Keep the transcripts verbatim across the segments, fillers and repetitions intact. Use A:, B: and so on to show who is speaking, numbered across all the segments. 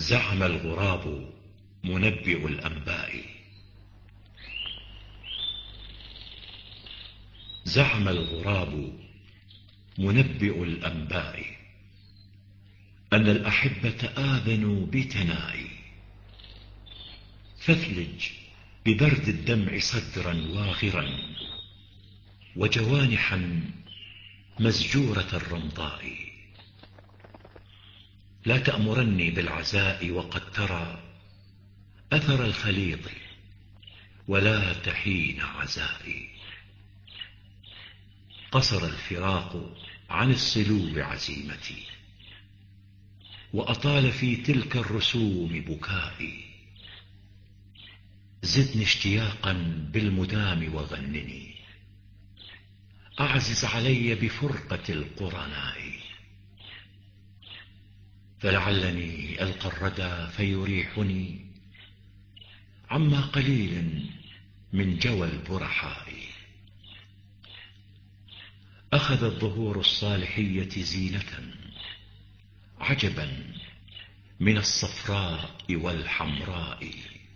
A: زعم الغراب منبئ الأنباء زعم الغراب منبئ الأنباء أن الأحبة آذنوا بتنائي، فاثلج ببرد الدمع صدرا واغرا وجوانحا مزجورة الرمضاء. لا تأمرني بالعزاء وقد ترى أثر الخليط ولا تحين عزائي. قصر الفراق عن الصلو عزيمتي، وأطال في تلك الرسوم بكائي. زدني اشتياقا بالمدام وغنني، أعزز علي بفرقة القرناء. فلعلني ألقى الردى فيريحني عما قليل من جوى البرحاء. أخذت ظهور الصالحية زينة عجبا من الصفراء والحمراء.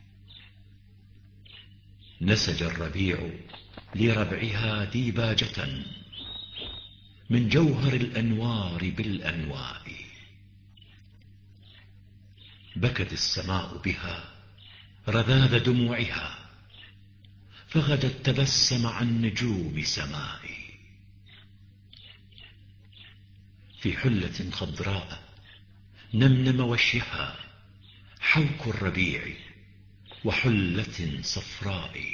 A: نسج الربيع لربعها ديباجة من جوهر الأنوار بالأنواء. بكت السماء بها رذاذ دموعها، فغدت تبسم عن نجوم سمائي. في حلة خضراء نمنم وشيها حوك الربيع وحلة صفراء.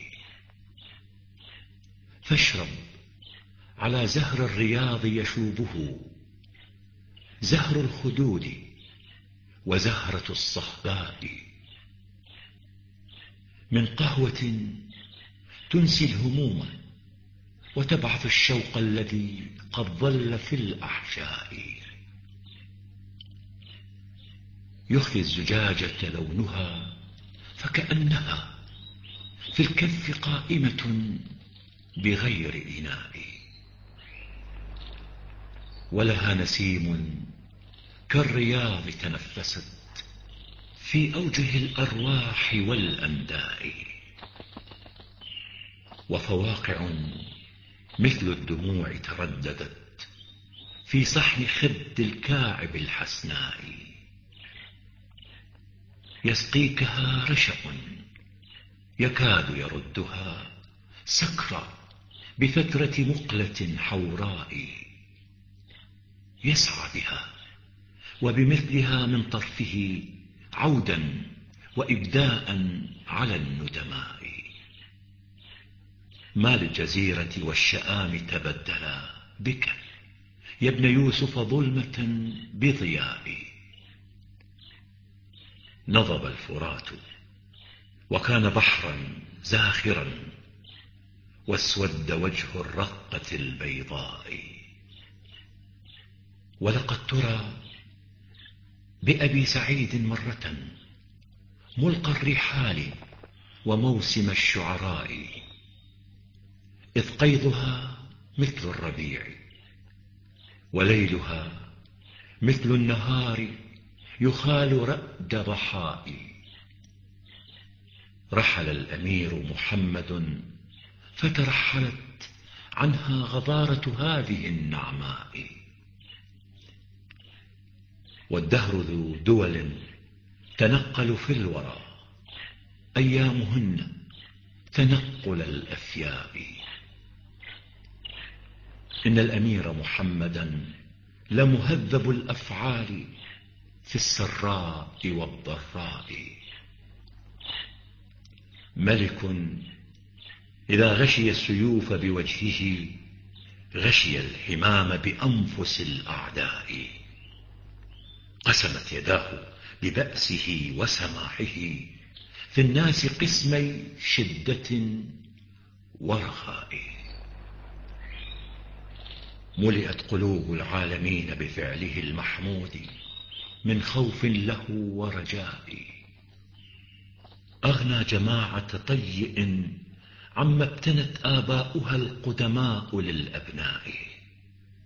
A: فاشرب على زهر الرياض يشوبه زهر الخدود وزهرة الصهباء. من قهوة تنسي الهموم وتبعث الشوق الذي قد ظل في الأحشاء. يخفي الزجاجة لونها فكأنها في الكف قائمة بغير إناء. ولها نسيم كالرياض تنفست في أوجه الأرواح والأنداء. وفواقع مثل الدموع ترددت في صحن خد الكاعب الحسناء. يسقيكها رشأ يكاد يردها سكرى بفترة مقلة حوراء. يسعى بها وبمثلها من طرفه عودا وإبداء على الندماء. ما للجزيرة والشآم تبدلا بك يا ابن يوسف ظلمة بضياء. نضب الفرات وكان بحرا زاخرا، واسود وجه الرقة البيضاء. ولقد ترى بأبي سعيد مرة ملقى الرحال وموسم الشعراء، إذ قيضها مثل الربيع وليلها مثل النهار يخال رأد ضحاء. رحل الأمير محمد فترحلت عنها غضارة هذه النعماء. والدهر ذو دول تنقل في الورى أيامهن تنقل الأفياء. إن الأمير محمدا لمهذب الأفعال في السراء والضراء. ملك إذا غشي السيوف بوجهه غشي الحمام بأنفس الأعداء. قسمت يداه ببأسه وسماحه في الناس قسمي شدة ورخاء. ملئت قلوب العالمين بفعله المحمود من خوف له ورجاء. أغنى جماعة طيء عما ابتنت آباؤها القدماء للأبناء.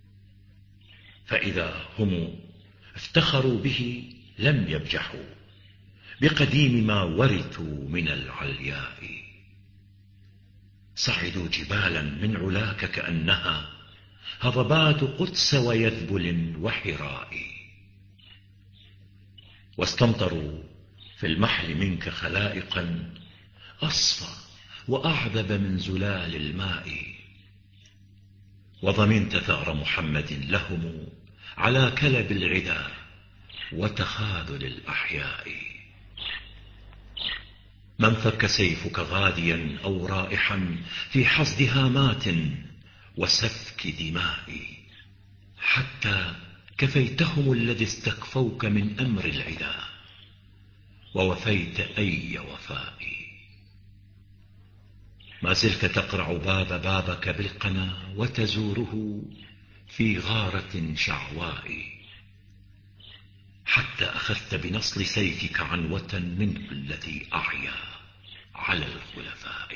A: فإذا هم افتخروا به لم يبجحوا بقديم ما ورثوا من العلياء. صعدوا جبالا من علاك كأنها هضبات قدس ويذبل وحراء، واستمطروا في المحل منك خلائقا أصفى وأعذب من زلال الماء، وضمنت ثأر محمد لهم على كلب العدا وتخاذل الأحياء. من فك سيفك غاديا أو رائحا في حصد هامات وسفك دماء، حتى كفيتهم الذي استكفوك من أمر العدا ووفيت أي وفاء. ما زلت تقرع باب بابك بالقنا وتزوره في غارة شعواء، حتى أخذت بنصل سيفك عنوة منه الذي أعيا على الخلفاء.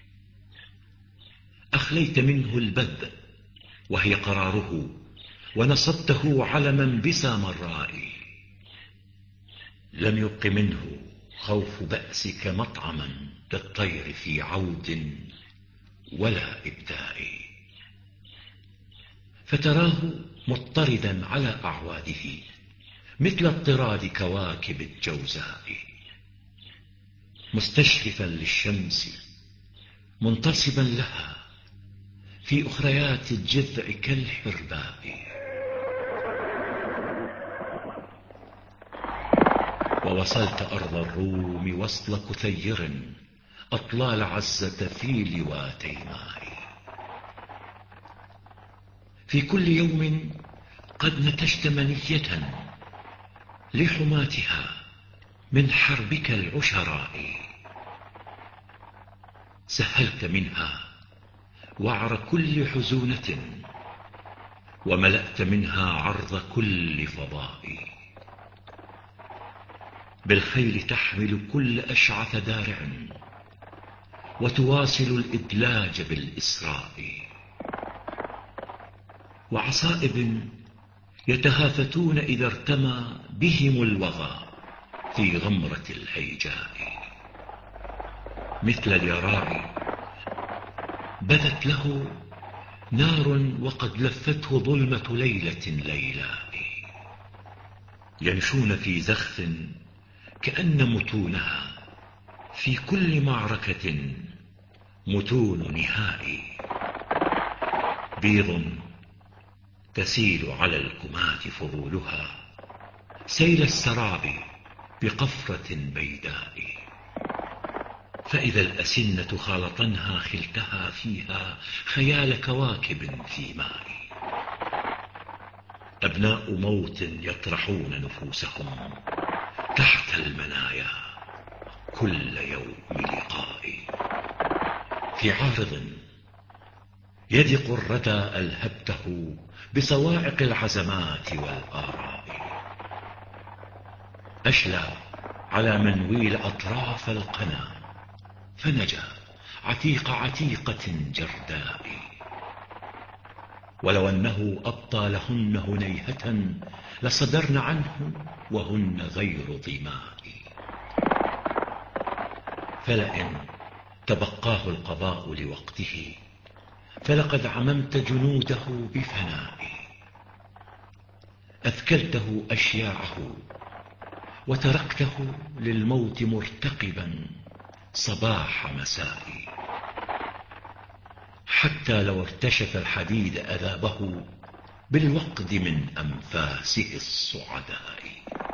A: أخليت منه البذ وهي قراره، ونصبته علما بسامراء. لم يبق منه خوف بأسك مطعما للطير في عود ولا إبداء، فتراه مضطردا على أعواده مثل اضطراد كواكب الجوزاء، مستشرفا للشمس منتصبا لها في أخريات الجذع كالحرباء. ووصلت أرض الروم وصل كثير أطلال عزة في لواتي ماء. في كل يوم قد نتجت منية لحماتها من حربك العشراء، سهلت منها وعر كل حزونة وملأت منها عرض كل فضاء. بالخيل تحمل كل أشعث دارع وتواصل الإدلاج بالإسراء، وعصائب يتهافتون إذا ارتمى بهم الوغى في غمرة الهيجاء. مثل اليراع بدت له نار وقد لفته ظلمة ليلة ليلاء، يمشون في زخ كأن متونها في كل معركة متون نهائي. بيض تسيل على الكمات فضولها سيل السراب بقفرة بيداء، فإذا الأسنة خالطنها خلتها فيها خيال كواكب في ماء. أبناء موت يطرحون نفوسهم تحت المنايا كل يوم لقاء. في عارض يدق الردى ألهبته بصواعق العزمات والآراء، أشلى على منويل أطراف القنا فنجا عتيق عتيقة جرداء. ولو أنه أبطى لهن هنيهة لصدرن عنه وهن غير ظماء. فلئن تبقاه القضاء لوقته فلقد عممت جنوده بفناء، أثكلته أشياعه وتركته للموت مرتقبا صباح مساء. حتى لو ارتشف الحديد أذابه بالوقد من أنفاسه الصعداء.